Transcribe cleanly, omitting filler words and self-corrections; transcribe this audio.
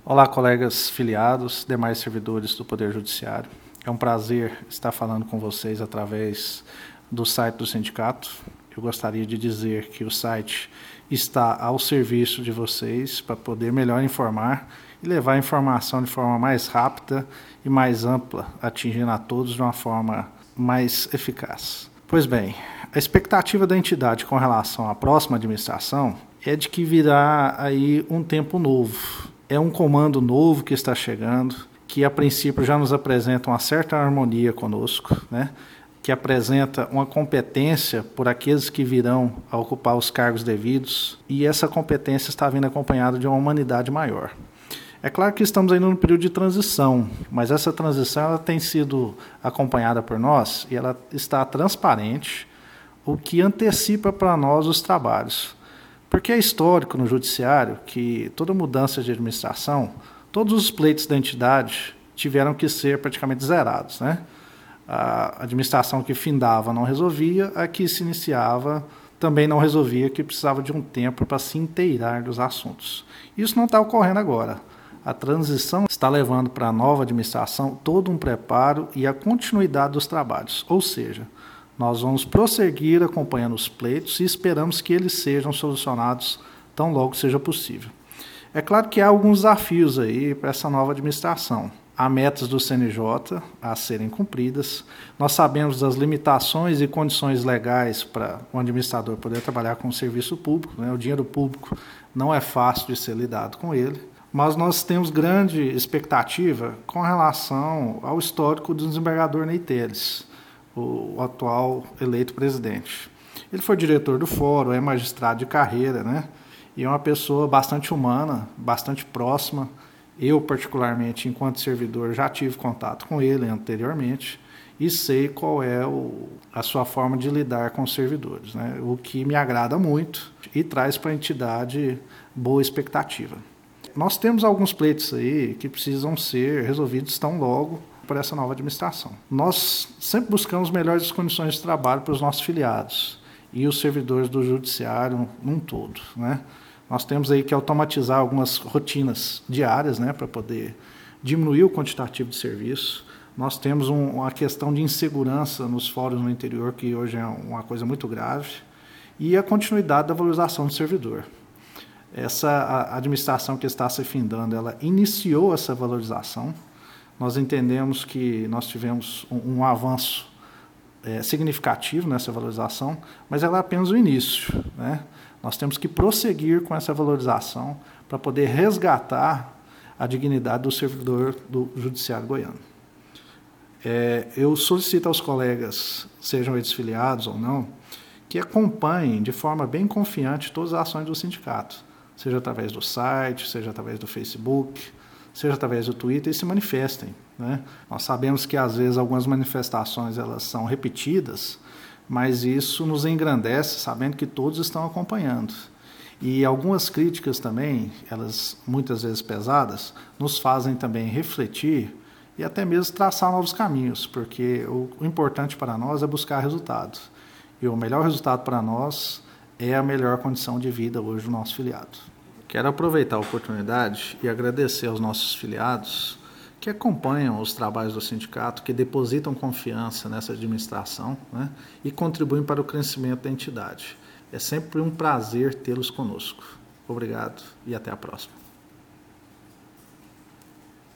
Olá, colegas filiados, demais servidores do Poder Judiciário. É um prazer estar falando com vocês através do site do sindicato. Eu gostaria de dizer que o site está ao serviço de vocês para poder melhor informar e levar a informação de forma mais rápida e mais ampla, atingindo a todos de uma forma mais eficaz. Pois bem, a expectativa da entidade com relação à próxima administração é de que virá aí um tempo novo. É um comando novo que está chegando, que a princípio já nos apresenta uma certa harmonia conosco, né? Que apresenta uma competência por aqueles que virão a ocupar os cargos devidos, e essa competência está vindo acompanhada de uma humanidade maior. É claro que estamos ainda num período de transição, mas essa transição ela tem sido acompanhada por nós e ela está transparente, o que antecipa para nós os trabalhos. Porque é histórico no judiciário que toda mudança de administração, todos os pleitos da entidade tiveram que ser praticamente zerados, né? A administração que findava não resolvia, a que se iniciava também não resolvia, que precisava de um tempo para se inteirar dos assuntos. Isso não está ocorrendo agora. A transição está levando para a nova administração todo um preparo e a continuidade dos trabalhos, ou seja, nós vamos prosseguir acompanhando os pleitos e esperamos que eles sejam solucionados tão logo seja possível. É claro que há alguns desafios aí para essa nova administração. Há metas do CNJ a serem cumpridas. Nós sabemos das limitações e condições legais para um administrador poder trabalhar com o serviço público, né? O dinheiro público não é fácil de ser lidado com ele, mas nós temos grande expectativa com relação ao histórico do desembargador Ney Teles, o atual eleito presidente. Ele foi diretor do fórum, é magistrado de carreira, né? E é uma pessoa bastante humana, bastante próxima. Eu, particularmente, enquanto servidor, já tive contato com ele anteriormente e sei qual é a sua forma de lidar com os servidores, né? O que me agrada muito e traz para a entidade boa expectativa. Nós temos alguns pleitos aí que precisam ser resolvidos tão logo por essa nova administração. Nós sempre buscamos melhores condições de trabalho para os nossos filiados e os servidores do judiciário num todo, né? Nós temos aí que automatizar algumas rotinas diárias, né, para poder diminuir o quantitativo de serviço. Nós temos uma questão de insegurança nos fóruns no interior, que hoje é uma coisa muito grave, e a continuidade da valorização do servidor. Essa administração que está se findando, ela iniciou essa valorização. Nós entendemos que nós tivemos um avanço significativo nessa valorização, mas ela é apenas o início, né? Nós temos que prosseguir com essa valorização para poder resgatar a dignidade do servidor do judiciário goiano. Eu solicito aos colegas, sejam eles filiados ou não, que acompanhem de forma bem confiante todas as ações do sindicato, seja através do site, seja através do Facebook, seja através do Twitter, e se manifestem, né? Nós sabemos que, às vezes, algumas manifestações elas são repetidas, mas isso nos engrandece, sabendo que todos estão acompanhando. E algumas críticas também, elas muitas vezes pesadas, nos fazem também refletir e até mesmo traçar novos caminhos, porque o importante para nós é buscar resultados. E o melhor resultado para nós é a melhor condição de vida hoje do nosso filiado. Quero aproveitar a oportunidade e agradecer aos nossos filiados que acompanham os trabalhos do sindicato, que depositam confiança nessa administração, né, e contribuem para o crescimento da entidade. É sempre um prazer tê-los conosco. Obrigado e até a próxima.